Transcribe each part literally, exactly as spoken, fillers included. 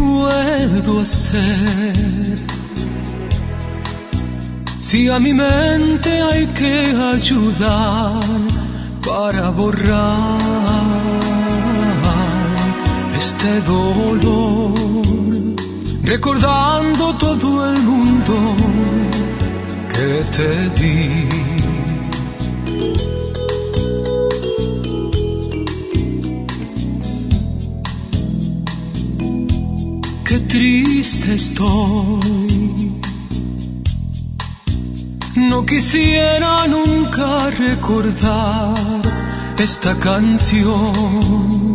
puedo hacer? Si a mi mente hay que ayudar para borrar este dolor, recordando todo el mundo que te di. Qué triste estoy, no quisiera nunca recordar esta canción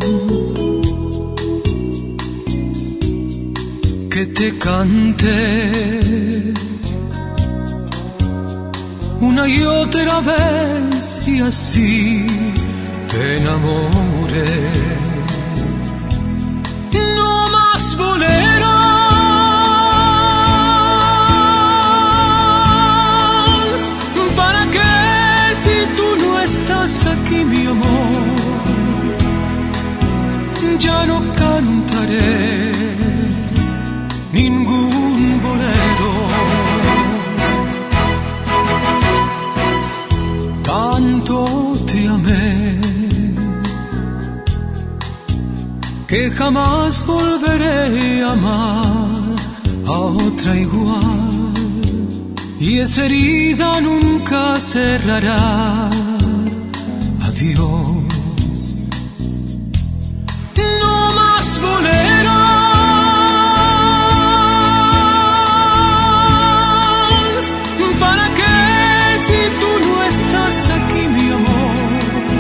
que te canté una y otra vez y así te enamoré. No más boleros, ¿para qué si tú no estás aquí, mi amor? Ya no cantaré ningún bolero. Tanto te amé que jamás volveré a amar a otra igual, y esa herida nunca cerrará. Adiós. No más boleros, ¿para qué si tú no estás aquí, mi amor?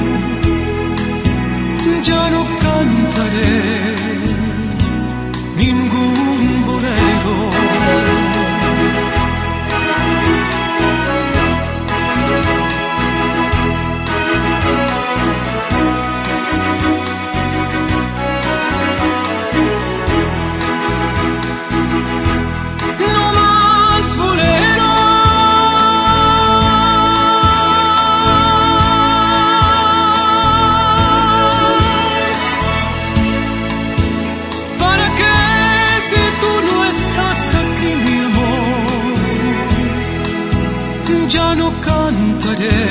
Ya no cantaré ningún bolero. No más boleros, ¿para qué si tú no estás aquí, mi amor? Ya no cantaré